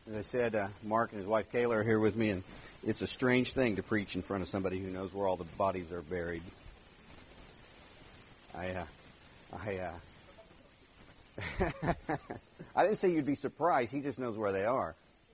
As I said, Mark and his wife Kayla are here with me, and it's a strange thing to preach in front of somebody who knows where all the bodies are buried. I didn't say you'd be surprised. He just knows where they are.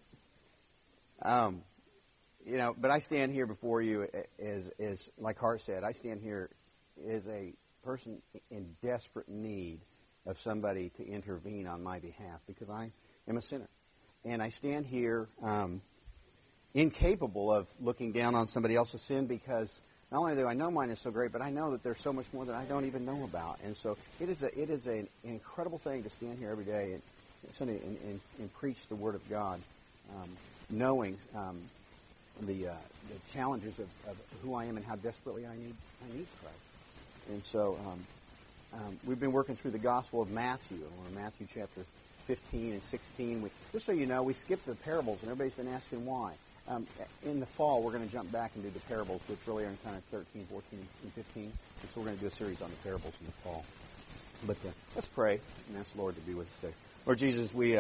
But I stand here before you as like Hart said, I stand here as a person in desperate need of somebody to intervene on my behalf because I am a sinner. And I stand here incapable of looking down on somebody else's sin because not only do I know mine is so great, but I know that there's so much more that I don't even know about. And so it is an incredible thing to stand here every day and preach the Word of God, knowing the challenges of who I am and how desperately I need Christ. And so we've been working through the Gospel of Matthew, or Matthew chapter 15 and 16. Just so you know, we skipped the parables, and everybody's been asking why. In the fall, we're going to jump back and do the parables, which really are in kind of 13, 14, and 15. And so we're going to do a series on the parables in the fall. But let's pray and ask the Lord to be with us today. Lord Jesus, we,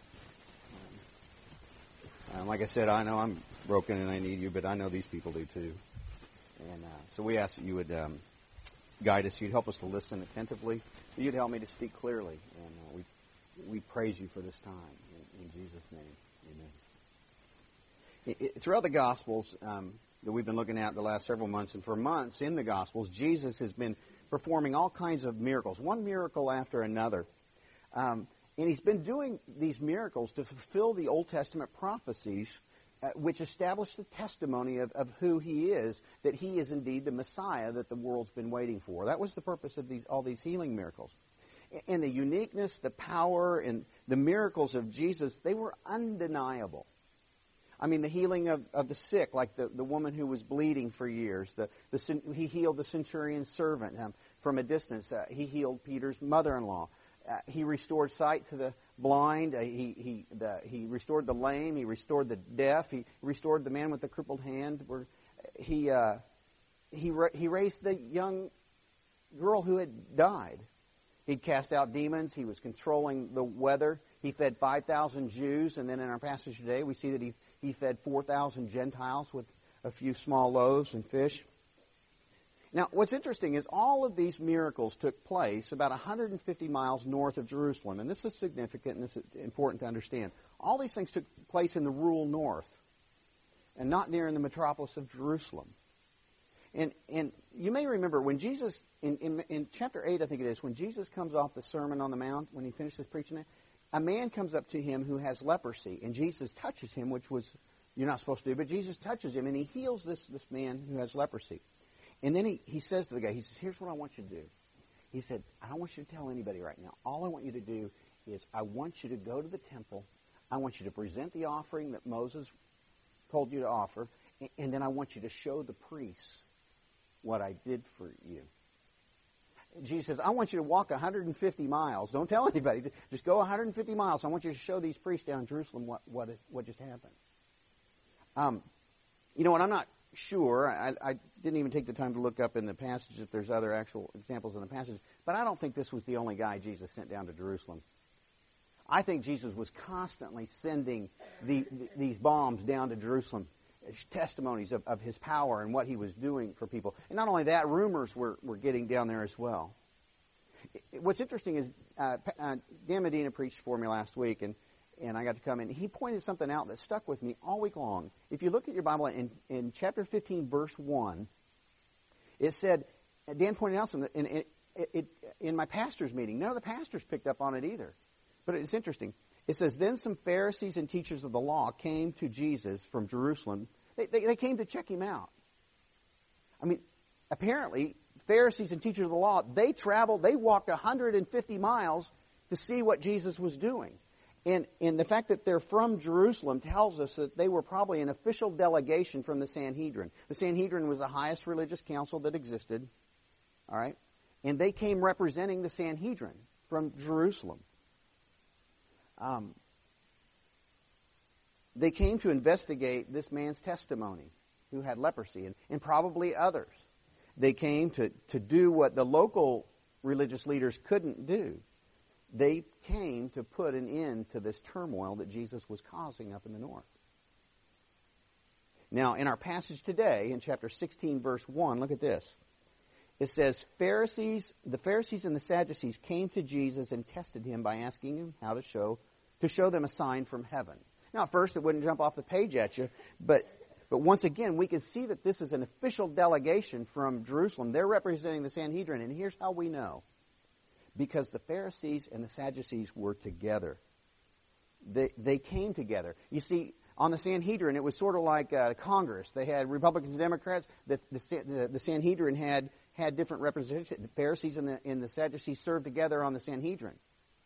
like I said, I know I'm broken and I need you, but I know these people do too. And so we ask that you would guide us. You'd help us to listen attentively. You'd help me to speak clearly. And we praise you for this time. In Jesus' name, amen. Throughout the Gospels that we've been looking at the last several months, and for months in the Gospels, Jesus has been performing all kinds of miracles, one miracle after another. And he's been doing these miracles to fulfill the Old Testament prophecies which establish the testimony of who he is, that he is indeed the Messiah that the world's been waiting for. That was the purpose of all these healing miracles. And the uniqueness, the power, and the miracles of Jesus, they were undeniable. I mean, the healing of the sick, like the woman who was bleeding for years. He healed the centurion's servant from a distance. He healed Peter's mother-in-law. He restored sight to the blind. He restored the lame. He restored the deaf. He restored the man with the crippled hand. He raised the young girl who had died. He'd cast out demons. He was controlling the weather. He fed 5,000 Jews. And then in our passage today, we see that he fed 4,000 Gentiles with a few small loaves and fish. Now, what's interesting is all of these miracles took place about 150 miles north of Jerusalem. And this is significant and this is important to understand. All these things took place in the rural north and not near in the metropolis of Jerusalem. And you may remember when Jesus, in chapter 8, I think it is, when Jesus comes off the Sermon on the Mount, when he finishes preaching it, a man comes up to him who has leprosy, and Jesus touches him, which was, you're not supposed to do, but Jesus touches him, and he heals this man who has leprosy. And then he says to the guy, he says, here's what I want you to do. He said, I don't want you to tell anybody right now. All I want you to do is I want you to go to the temple. I want you to present the offering that Moses told you to offer, and then I want you to show the priests what I did for you. Jesus says, I want you to walk 150 miles. Don't tell anybody. Just go 150 miles. I want you to show these priests down in Jerusalem what just happened. You know what? I'm not sure. I didn't even take the time to look up in the passage if there's other actual examples in the passage. But I don't think this was the only guy Jesus sent down to Jerusalem. I think Jesus was constantly sending these bombs down to Jerusalem, testimonies of his power and what he was doing for people. And not only that, rumors were getting down there as well. What's interesting is Dan Medina preached for me last week, and I got to come in. He pointed something out that stuck with me all week long. If you look at your Bible in chapter 15, verse 1, it said, Dan pointed out something in my pastor's meeting. None of the pastors picked up on it either. But it's interesting. It says, then some Pharisees and teachers of the law came to Jesus from Jerusalem. They came to check him out. I mean, apparently, Pharisees and teachers of the law, they walked 150 miles to see what Jesus was doing. And the fact that they're from Jerusalem tells us that they were probably an official delegation from the Sanhedrin. The Sanhedrin was the highest religious council that existed. All right? And they came representing the Sanhedrin from Jerusalem. They came to investigate this man's testimony who had leprosy and probably others. They came to do what the local religious leaders couldn't do. they came to put an end to this turmoil that Jesus was causing up in the north. Now, in our passage today, in chapter 16, verse 1, look at this. It says, the Pharisees and the Sadducees came to Jesus and tested him by asking him how to show them a sign from heaven. Now, at first, it wouldn't jump off the page at you, but once again, we can see that this is an official delegation from Jerusalem. They're representing the Sanhedrin, and here's how we know. Because the Pharisees and the Sadducees were together. They came together. You see, on the Sanhedrin, it was sort of like Congress. They had Republicans and Democrats. The Sanhedrin had different representation. The Pharisees and the Sadducees served together on the Sanhedrin.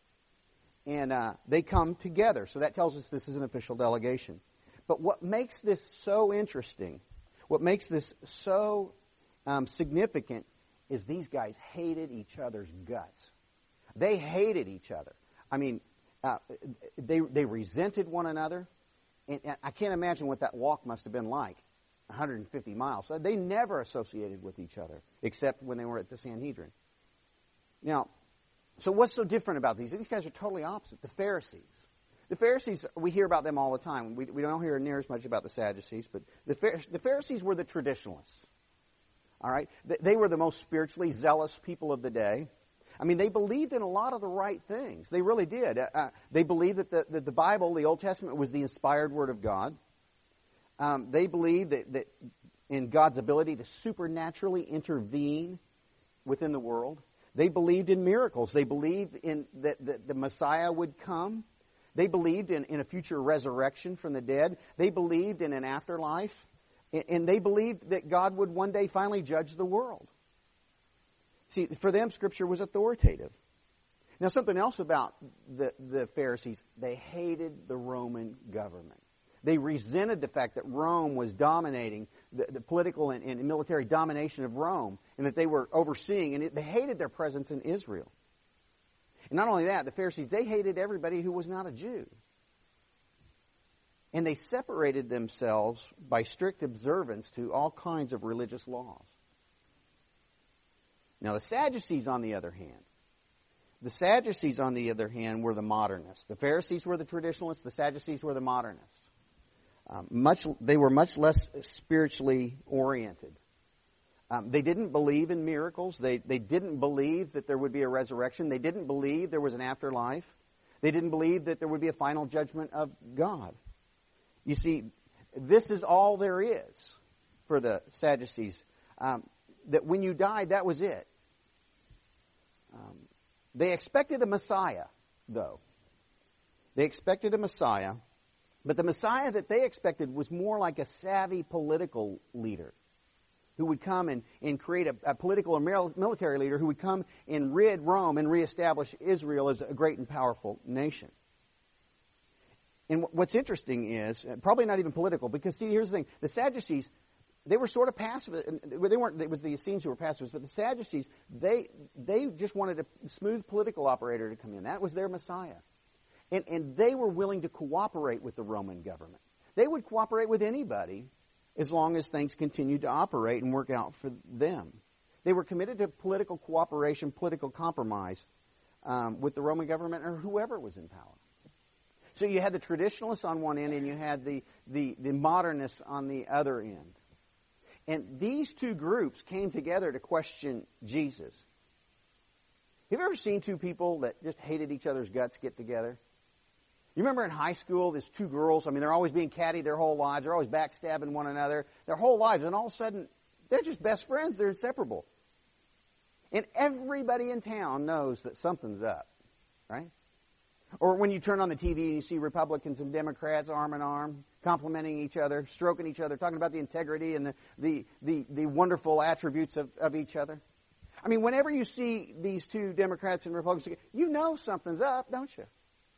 And they come together. So that tells us this is an official delegation. But what makes this so interesting, what makes this so significant, is these guys hated each other's guts. They hated each other. I mean, they resented one another. And I can't imagine what that walk must have been like, 150 miles. So they never associated with each other, except when they were at the Sanhedrin. Now, so what's so different about these? These guys are totally opposite. The Pharisees. The Pharisees, we hear about them all the time. We don't hear near as much about the Sadducees, but the Pharisees were the traditionalists. All right? They were the most spiritually zealous people of the day. I mean, they believed in a lot of the right things. They really did. They believed that the Bible, the Old Testament, was the inspired Word of God. They believed that in God's ability to supernaturally intervene within the world. They believed in miracles. They believed in that the Messiah would come. They believed in a future resurrection from the dead. They believed in an afterlife. And they believed that God would one day finally judge the world. See, for them, Scripture was authoritative. Now, something else about the Pharisees, they hated the Roman government. They resented the fact that Rome was dominating, the political and military domination of Rome, and that they were overseeing, and they hated their presence in Israel. And not only that, the Pharisees, they hated everybody who was not a Jew. And they separated themselves by strict observance to all kinds of religious laws. Now, the Sadducees, on the other hand, were the modernists. The Pharisees were the traditionalists. The Sadducees were the modernists. They were much less spiritually oriented. They didn't believe in miracles. They didn't believe that there would be a resurrection. They didn't believe there was an afterlife. They didn't believe that there would be a final judgment of God. You see, this is all there is for the Sadducees. That when you died, that was it. They expected a Messiah, though. They expected a Messiah, but the Messiah that they expected was more like a savvy political leader who would come and create a political or military leader who would come and rid Rome and reestablish Israel as a great and powerful nation. And what's interesting is, probably not even political, because see, here's the thing. The Sadducees, they were sort of passive. They weren't. It was the Essenes who were pacifists, but the Sadducees, they just wanted a smooth political operator to come in. That was their Messiah, and they were willing to cooperate with the Roman government. They would cooperate with anybody as long as things continued to operate and work out for them. They were committed to political cooperation, political compromise with the Roman government or whoever was in power. So you had the traditionalists on one end, and you had the modernists on the other end. And these two groups came together to question Jesus. Have you ever seen two people that just hated each other's guts get together? You remember in high school, there's two girls, they're always being catty their whole lives. They're always backstabbing one another their whole lives. And all of a sudden, they're just best friends. They're inseparable. And everybody in town knows that something's up, right? Or when you turn on the TV and you see Republicans and Democrats arm in arm, complimenting each other, stroking each other, talking about the integrity and the wonderful attributes of each other. I mean, whenever you see these two Democrats and Republicans, you know something's up, don't you?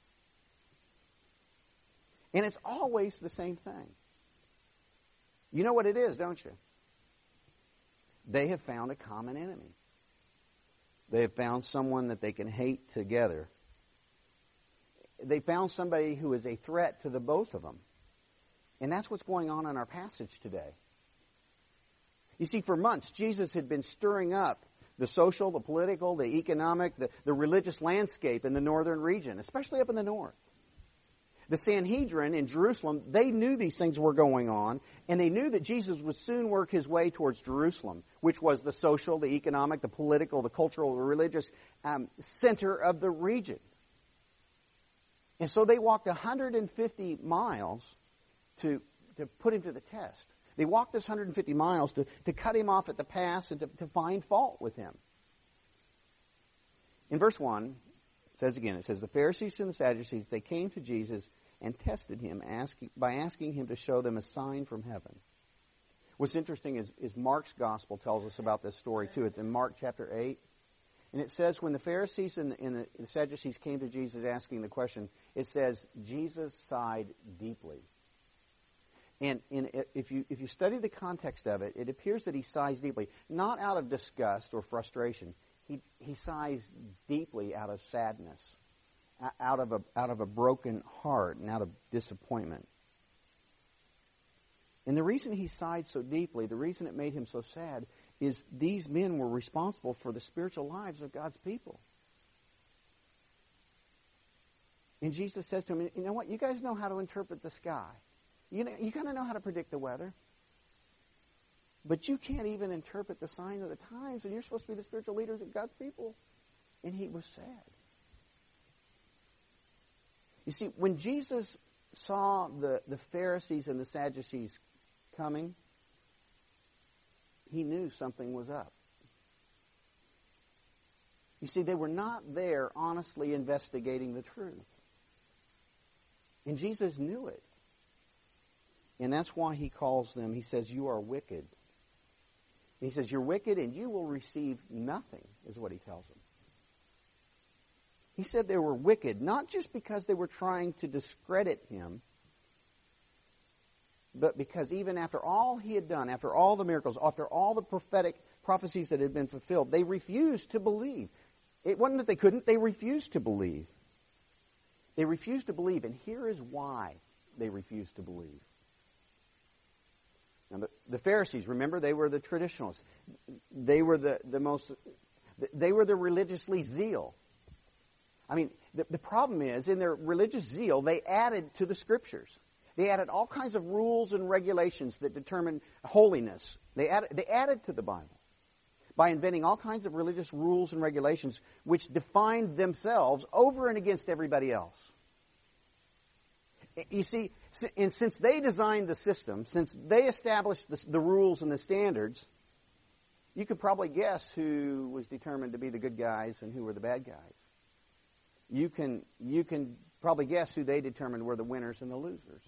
And it's always the same thing. You know what it is, don't you? They have found a common enemy. They have found someone that they can hate together. They found somebody who is a threat to the both of them. And that's what's going on in our passage today. You see, for months, Jesus had been stirring up the social, the political, the economic, the religious landscape in the northern region, especially up in the north. The Sanhedrin in Jerusalem, they knew these things were going on, and they knew that Jesus would soon work his way towards Jerusalem, which was the social, the economic, the political, the cultural, the religious center of the region. And so they walked 150 miles to put him to the test. They walked this 150 miles to cut him off at the pass and to find fault with him. In verse 1, it says, the Pharisees and the Sadducees, they came to Jesus and tested him by asking him to show them a sign from heaven. What's interesting is Mark's gospel tells us about this story too. It's in Mark chapter 8. And it says when the Pharisees and the Sadducees came to Jesus asking the question, it says Jesus sighed deeply. And if you study the context of it, it appears that he sighs deeply, not out of disgust or frustration. He sighs deeply out of sadness, out of a broken heart, and out of disappointment. And the reason he sighed so deeply, the reason it made him so sad, is these men were responsible for the spiritual lives of God's people. And Jesus says to him, you know what, you guys know how to interpret the sky. You kind of know how to predict the weather. But you can't even interpret the sign of the times, and you're supposed to be the spiritual leaders of God's people. And he was sad. You see, when Jesus saw the Pharisees and the Sadducees coming, he knew something was up. You see, they were not there honestly investigating the truth. And Jesus knew it. And that's why he calls them, he says, you are wicked. He says, you're wicked and you will receive nothing, is what he tells them. He said they were wicked, not just because they were trying to discredit him, but because even after all he had done, after all the miracles, after all the prophetic prophecies that had been fulfilled, they refused to believe. It wasn't that they couldn't, they refused to believe. They refused to believe, and here is why they refused to believe. Now, the Pharisees, remember, they were the traditionalists. They were they were the religiously zeal. I mean, the problem is, in their religious zeal, they added to the Scriptures. They added all kinds of rules and regulations that determine holiness. They added to the Bible by inventing all kinds of religious rules and regulations which defined themselves over and against everybody else. You see, and since they designed the system, since they established the rules and the standards, you could probably guess who was determined to be the good guys and who were the bad guys. You can probably guess who they determined were the winners and the losers.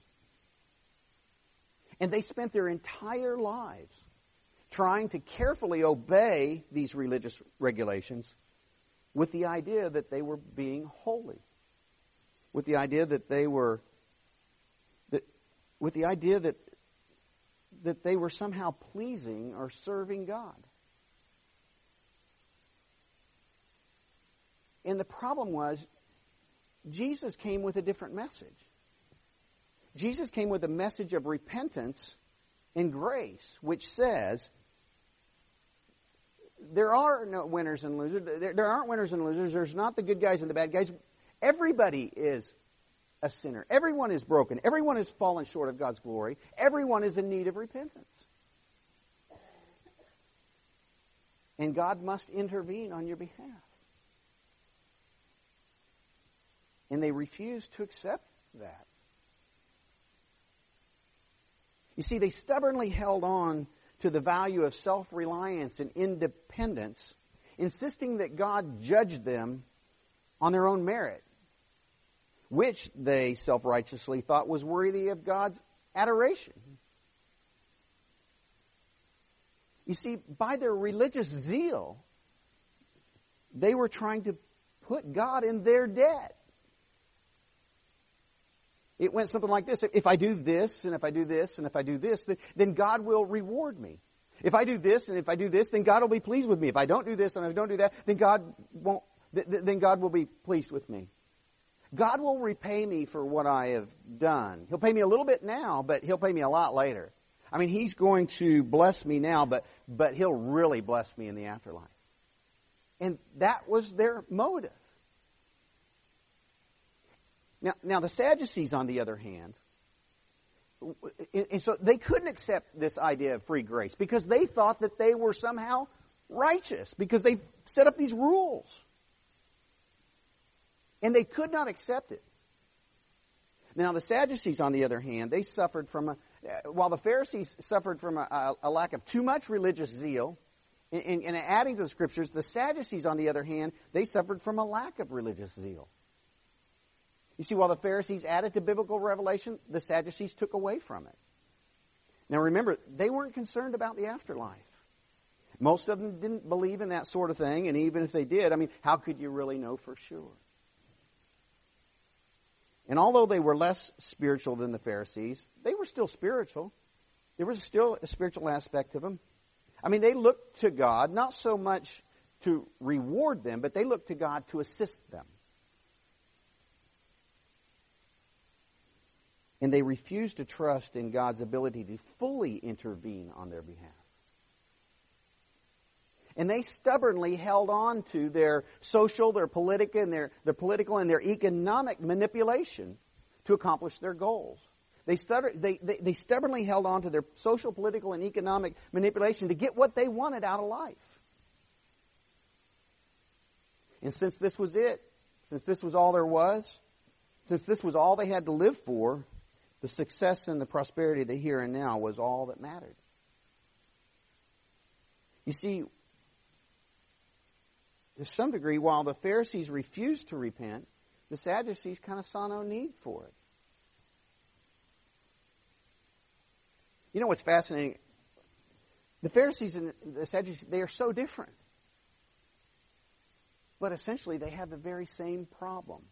And they spent their entire lives trying to carefully obey these religious regulations with the idea that they were being holy, with the idea that they were somehow pleasing or serving God. And the problem was, Jesus came with a different message. Jesus came with a message of repentance and grace, which says, there are no winners and losers. There aren't winners and losers. There's not the good guys and the bad guys. Everybody is a sinner. Everyone is broken. Everyone has fallen short of God's glory. Everyone is in need of repentance. And God must intervene on your behalf. And they refused to accept that. You see, they stubbornly held on to the value of self-reliance and independence, insisting that God judged them on their own merit, which they self-righteously thought was worthy of God's adoration. You see, by their religious zeal, they were trying to put God in their debt. It went something like this. If I do this, and if I do this, and if I do this, then God will reward me. If I do this, and if I do this, then God will be pleased with me. If I don't do this, and I don't do that, then God will be pleased with me. God will repay me for what I have done. He'll pay me a little bit now, but He'll pay me a lot later. I mean, He's going to bless me now, but He'll really bless me in the afterlife. And that was their motive. Now the Sadducees, on the other hand, and so they couldn't accept this idea of free grace because they thought that they were somehow righteous because they set up these rules. And they could not accept it. Now the Sadducees, on the other hand, they suffered from while the Pharisees suffered from a lack of too much religious zeal, in adding to the Scriptures, the Sadducees, on the other hand, they suffered from a lack of religious zeal. You see, while the Pharisees added to biblical revelation, the Sadducees took away from it. Now remember, they weren't concerned about the afterlife. Most of them didn't believe in that sort of thing, and even if they did, how could you really know for sure? And although they were less spiritual than the Pharisees, they were still spiritual. There was still a spiritual aspect of them. They looked to God, not so much to reward them, but they looked to God to assist them. And they refused to trust in God's ability to fully intervene on their behalf. And they stubbornly held on to their social, their political, and their economic manipulation to accomplish their goals. They stubbornly held on to their social, political, and economic manipulation to get what they wanted out of life. And since this was it, since this was all there was, since this was all they had to live for, the success and the prosperity of the here and now was all that mattered. You see, to some degree, while the Pharisees refused to repent, the Sadducees kind of saw no need for it. You know what's fascinating? The Pharisees and the Sadducees, they are so different. But essentially, they have the very same problem.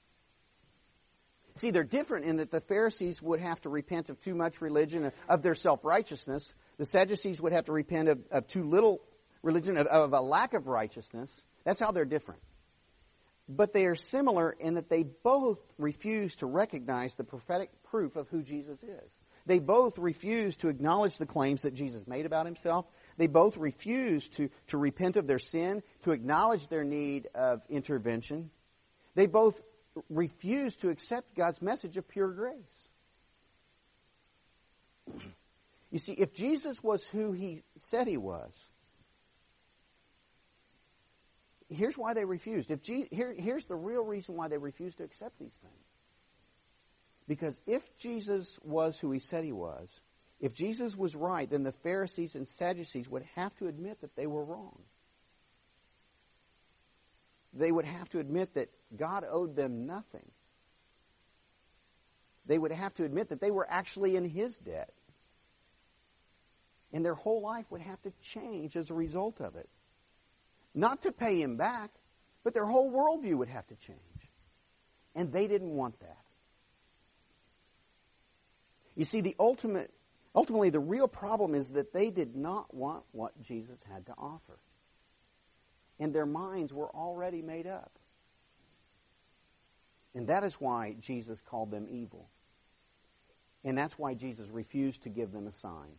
See, they're different in that the Pharisees would have to repent of too much religion, of their self-righteousness. The Sadducees would have to repent of too little religion, of a lack of righteousness. That's how they're different. But they are similar in that they both refuse to recognize the prophetic proof of who Jesus is. They both refuse to acknowledge the claims that Jesus made about himself. They both refuse to repent of their sin, to acknowledge their need of intervention. They both refuse to accept God's message of pure grace. You see, if Jesus was who he said he was, here's why they refused. Here's the real reason why they refused to accept these things. Because if Jesus was who he said he was, if Jesus was right, then the Pharisees and Sadducees would have to admit that they were wrong. They would have to admit that God owed them nothing. They would have to admit that they were actually in his debt. And their whole life would have to change as a result of it. Not to pay him back, but their whole worldview would have to change. And they didn't want that. You see, ultimately the real problem is that they did not want what Jesus had to offer. And their minds were already made up. And that is why Jesus called them evil. And that's why Jesus refused to give them a sign.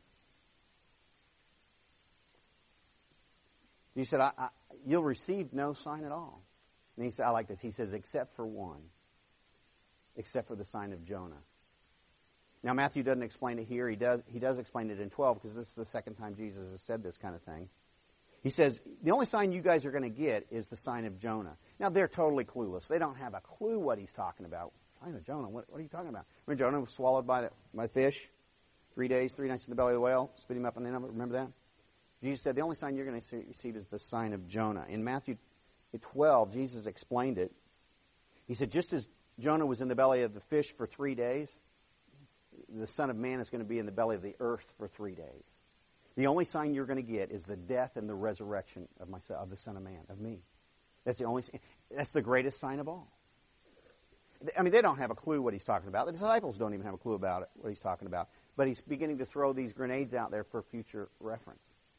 He said, you'll receive no sign at all. And he said, I like this. He says, except for one. Except for the sign of Jonah. Now, Matthew doesn't explain it here. He does explain it in 12 because this is the second time Jesus has said this kind of thing. He says, the only sign you guys are going to get is the sign of Jonah. Now, they're totally clueless. They don't have a clue what he's talking about. Sign of Jonah? What are you talking about? Remember Jonah was swallowed by fish? 3 days, 3 nights in the belly of the whale, spit him up and then remember that? Jesus said, the only sign you're going to receive is the sign of Jonah. In Matthew 12, Jesus explained it. He said, just as Jonah was in the belly of the fish for 3 days, the Son of Man is going to be in the belly of the earth for 3 days. The only sign you're going to get is the death and the resurrection of the Son of Man, of me. That's the greatest sign of all. They don't have a clue what he's talking about. The disciples don't even have a clue about it, what he's talking about. But he's beginning to throw these grenades out there for future reference.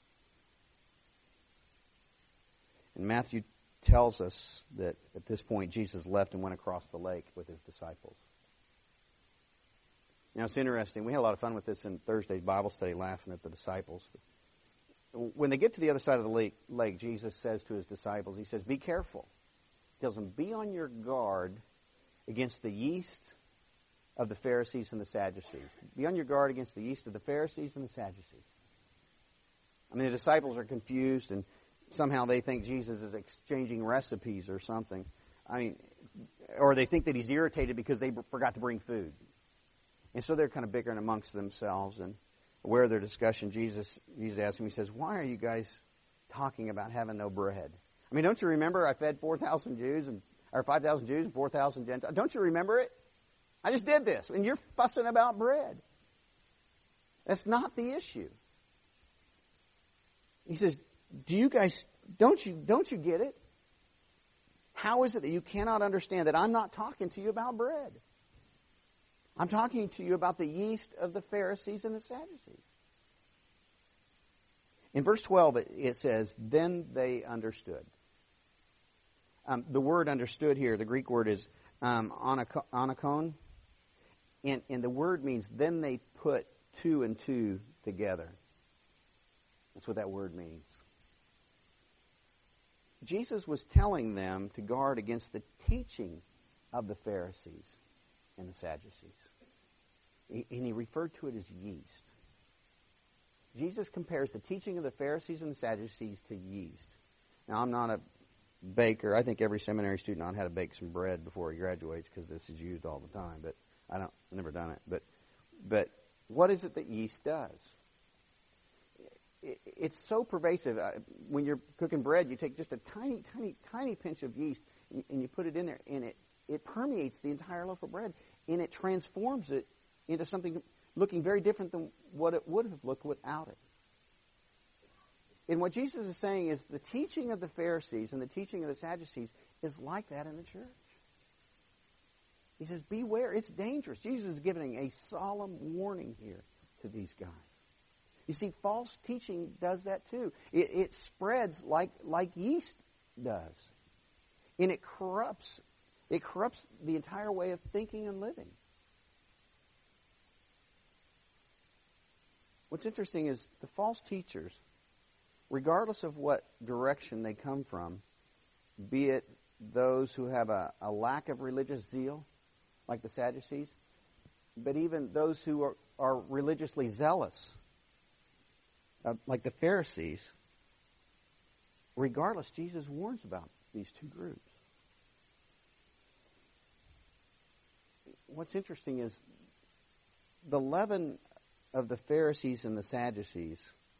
And Matthew tells us that at this point Jesus left and went across the lake with his disciples. Now it's interesting. We had a lot of fun with this in Thursday's Bible study, laughing at the disciples. when they get to the other side of the lake, Jesus says to his disciples, he says, be careful. He tells them, be on your guard against the yeast of the Pharisees and the Sadducees. Be on your guard against the yeast of the Pharisees and the Sadducees. I mean, the disciples are confused, and somehow they think Jesus is exchanging recipes or something. I mean, or they think that he's irritated because they forgot to bring food. And so they're kind of bickering amongst themselves, and aware of their discussion, Jesus asks him, he says, why are you guys talking about having no bread? I mean, don't you remember I fed 4,000 Jews, or 5,000 Jews and 4,000 Gentiles? Don't you remember it? I just did this, and you're fussing about bread. That's not the issue. He says, do you guys, don't you get it? How is it that you cannot understand that I'm not talking to you about bread? I'm talking to you about the yeast of the Pharisees and the Sadducees. In verse 12, it says, then they understood. The word understood here, the Greek word is onakon. And the word means, then they put two and two together. That's what that word means. Jesus was telling them to guard against the teaching of the Pharisees and the Sadducees. And he referred to it as yeast. Jesus compares the teaching of the Pharisees and the Sadducees to yeast. Now, I'm not a baker. I think every seminary student ought to how to bake some bread before he graduates because this is used all the time. But I've never done it. But what is it that yeast does? It's so pervasive. When you're cooking bread, you take just a tiny, tiny, tiny pinch of yeast and you put it in there, and it permeates the entire loaf of bread, and it transforms it into something looking very different than what it would have looked without it. And what Jesus is saying is the teaching of the Pharisees and the teaching of the Sadducees is like that in the church. He says, beware, it's dangerous. Jesus is giving a solemn warning here to these guys. You see, false teaching does that too. It spreads like yeast does. And it corrupts the entire way of thinking and living. What's interesting is the false teachers, regardless of what direction they come from, be it those who have a lack of religious zeal, like the Sadducees, but even those who are religiously zealous, like the Pharisees, regardless, Jesus warns about these two groups. What's interesting is the leaven of the Pharisees and the Sadducees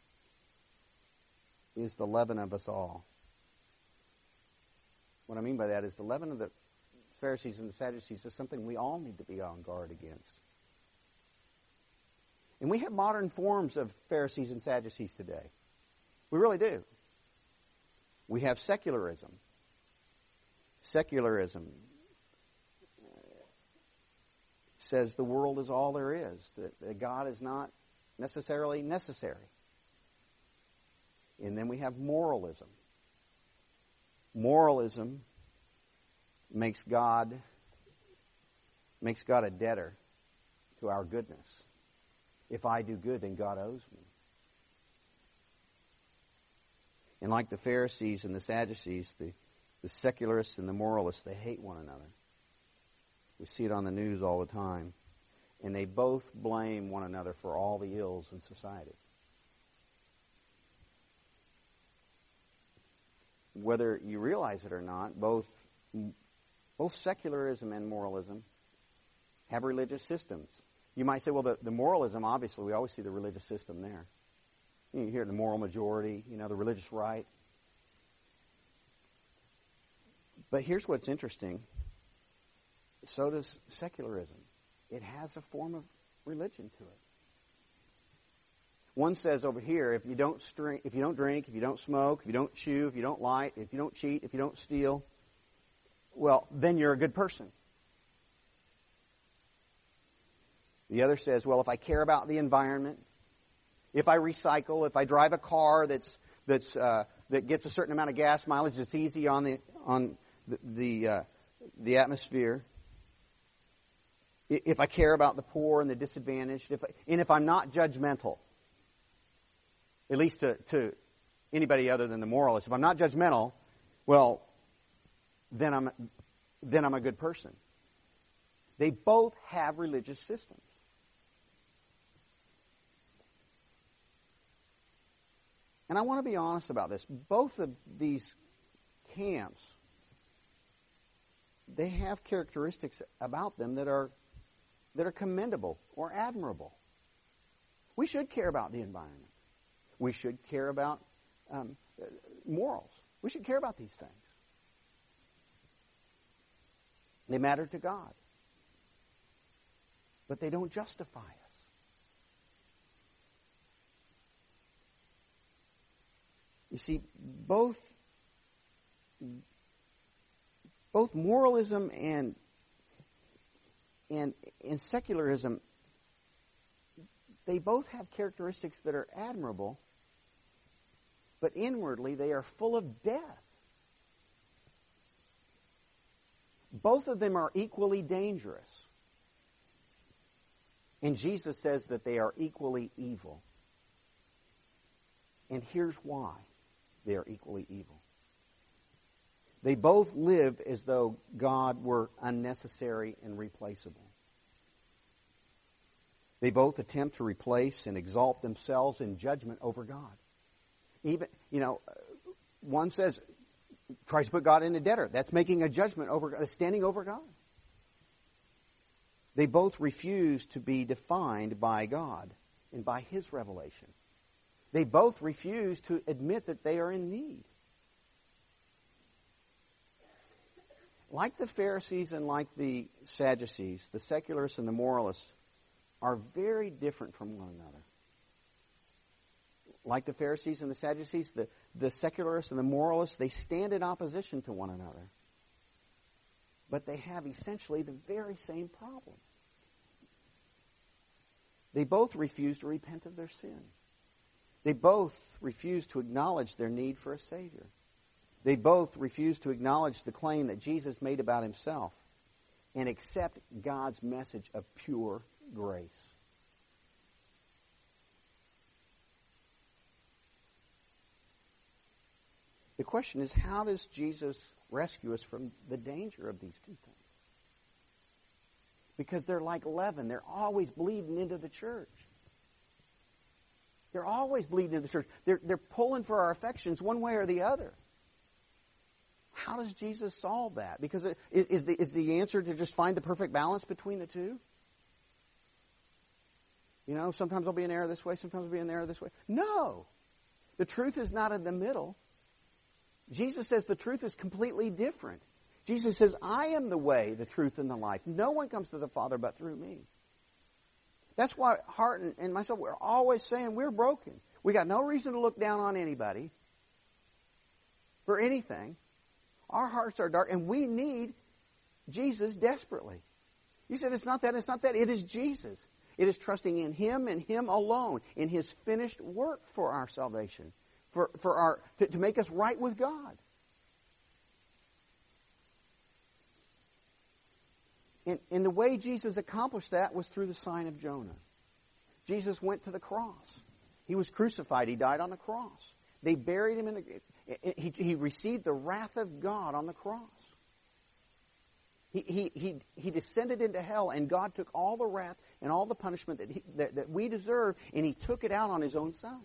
is the leaven of us all. What I mean by that is the leaven of the Pharisees and the Sadducees is something we all need to be on guard against. And we have modern forms of Pharisees and Sadducees today. We really do. We have secularism. Secularism says the world is all there is, that God is not necessarily necessary. And then we have moralism. Moralism makes God a debtor to our goodness. If I do good, then God owes me. And like the Pharisees and the Sadducees, the secularists and the moralists, they hate one another. We see it on the news all the time. And they both blame one another for all the ills in society. Whether you realize it or not, both secularism and moralism have religious systems. You might say, well, the moralism, obviously, we always see the religious system there. You hear the moral majority, the religious right. But here's what's interesting. So does secularism. It has a form of religion to it. One says over here, if you don't drink, if you don't smoke, if you don't chew, if you don't lie, if you don't cheat, if you don't steal, well, then you're a good person. The other says, well, if I care about the environment, if I recycle, if I drive a car that gets a certain amount of gas mileage, that's easy on the atmosphere. If I care about the poor and the disadvantaged, if I'm not judgmental, at least to anybody other than the moralist. If I'm not judgmental, well, then I'm a good person. They both have religious systems. And I want to be honest about this. Both of these camps, they have characteristics about them that are commendable or admirable. We should care about the environment. We should care about morals. We should care about these things. They matter to God. But they don't justify us. You see, both moralism and secularism, they both have characteristics that are admirable, but inwardly they are full of death. Both of them are equally dangerous. And Jesus says that they are equally evil. And here's why they are equally evil. They both live as though God were unnecessary and replaceable. They both attempt to replace and exalt themselves in judgment over God. Even, one says, tries to put God in a debtor. That's making a judgment over, standing over God. They both refuse to be defined by God and by His revelation. They both refuse to admit that they are in need. Like the Pharisees and like the Sadducees, the secularists and the moralists are very different from one another. Like the Pharisees and the Sadducees, the secularists and the moralists, they stand in opposition to one another. But they have essentially the very same problem. They both refuse to repent of their sin. They both refuse to acknowledge their need for a Savior. They both refuse to acknowledge the claim that Jesus made about Himself and accept God's message of pure grace. The question is, how does Jesus rescue us from the danger of these two things? Because they're like leaven. They're always bleeding into the church. They're always bleeding into the church. They're pulling for our affections one way or the other. How does Jesus solve that? Because is the answer to just find the perfect balance between the two? Sometimes I'll be in error this way, sometimes I'll be in error this way. No. The truth is not in the middle. Jesus says the truth is completely different. Jesus says, I am the way, the truth, and the life. No one comes to the Father but through me. That's why Hart and myself, we're always saying we're broken. We got no reason to look down on anybody for anything. Our hearts are dark, and we need Jesus desperately. You said it's not that. It is Jesus. It is trusting in Him and Him alone, in His finished work for our salvation, to make us right with God. And the way Jesus accomplished that was through the sign of Jonah. Jesus went to the cross. He was crucified. He died on the cross. They buried Him he received the wrath of God on the cross. He descended into hell, and God took all the wrath and all the punishment that we deserve, and He took it out on His own Son.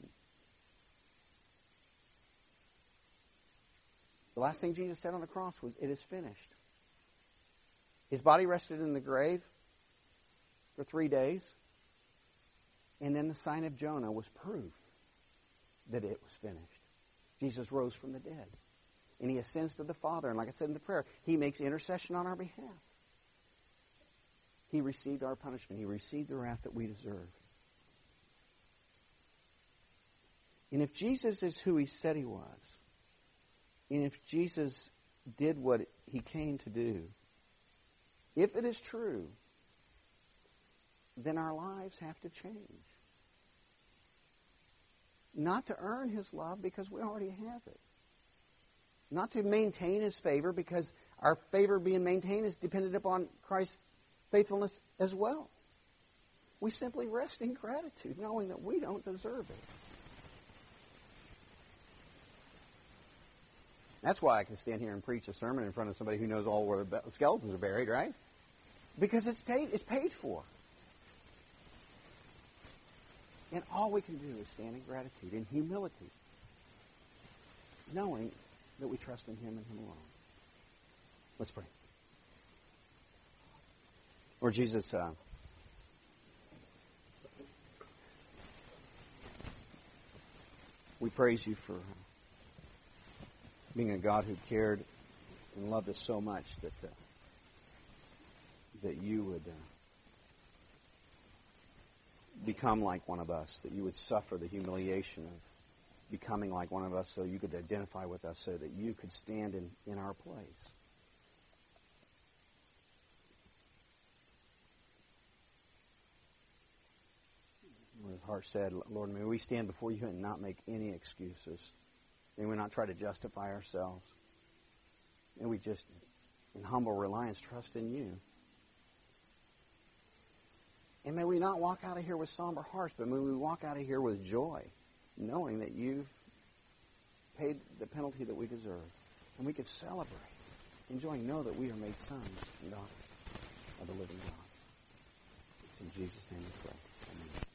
The last thing Jesus said on the cross was, "It is finished." His body rested in the grave for 3 days, and then the sign of Jonah was proof that it was finished. Jesus rose from the dead, and He ascends to the Father, and like I said in the prayer, He makes intercession on our behalf. He received our punishment. He received the wrath that we deserve. And if Jesus is who He said He was, and if Jesus did what He came to do, if it is true, then our lives have to change. Not to earn His love, because we already have it. Not to maintain His favor, because our favor being maintained is dependent upon Christ's faithfulness as well. We simply rest in gratitude, knowing that we don't deserve it. That's why I can stand here and preach a sermon in front of somebody who knows all where the skeletons are buried, right? Because it's paid for. And all we can do is stand in gratitude, in humility, knowing that we trust in Him and Him alone. Let's pray. Lord Jesus, we praise You for being a God who cared and loved us so much that You would become like one of us, that You would suffer the humiliation of becoming like one of us so You could identify with us, so that You could stand in our place. As Hart said, Lord, may we stand before You and not make any excuses. May we not try to justify ourselves. May we just, in humble reliance, trust in You. And may we not walk out of here with somber hearts, but may we walk out of here with joy, knowing that You've paid the penalty that we deserve. And we can celebrate, enjoying, know that we are made sons and daughters of the living God. It's in Jesus' name we pray. Amen.